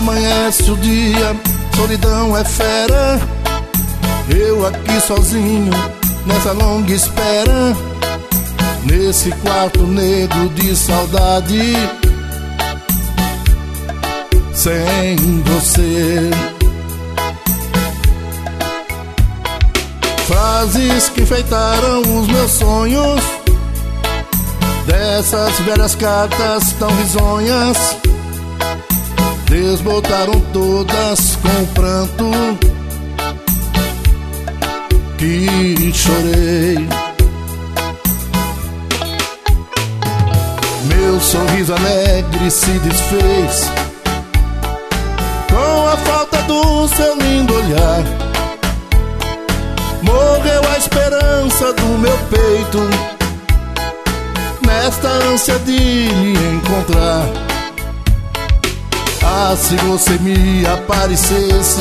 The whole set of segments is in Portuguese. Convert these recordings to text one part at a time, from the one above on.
Amanhece o dia, solidão é fera. Eu aqui sozinho, nessa longa espera, nesse quarto negro de saudade, sem você. Frases que enfeitaram os meus sonhos, dessas velhas cartas tão risonhas, desbotaram todas com o pranto que chorei. Meu sorriso alegre se desfez com a falta do seu lindo olhar. Morreu a esperança do meu peito nesta ânsia de lhe encontrar. Ah, se você me aparecesse,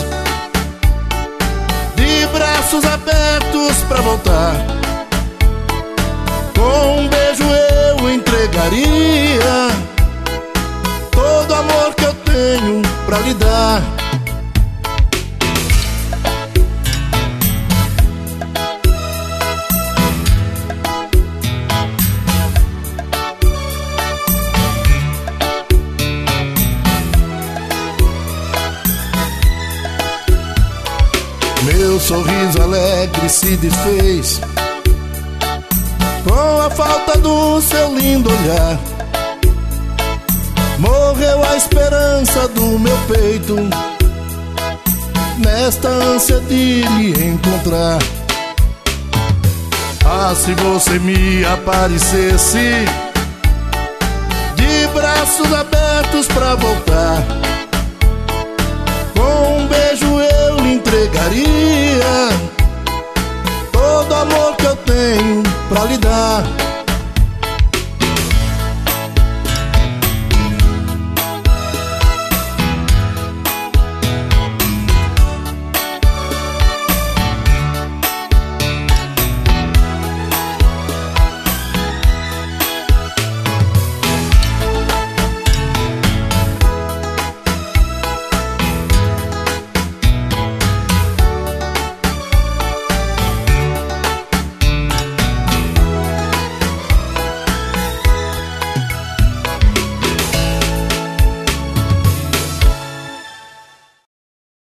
de braços abertos pra voltar, com um beijo eu entregaria todo o amor que eu tenho pra lhe dar. Meu sorriso alegre se desfez com a falta do seu lindo olhar. Morreu a esperança do meu peito nesta ânsia de lhe encontrar. Ah, se você me aparecesse, de braços abertos pra voltar, com um beijo eu lhe entregaria todo o amor que eu tenho pra lhe dar.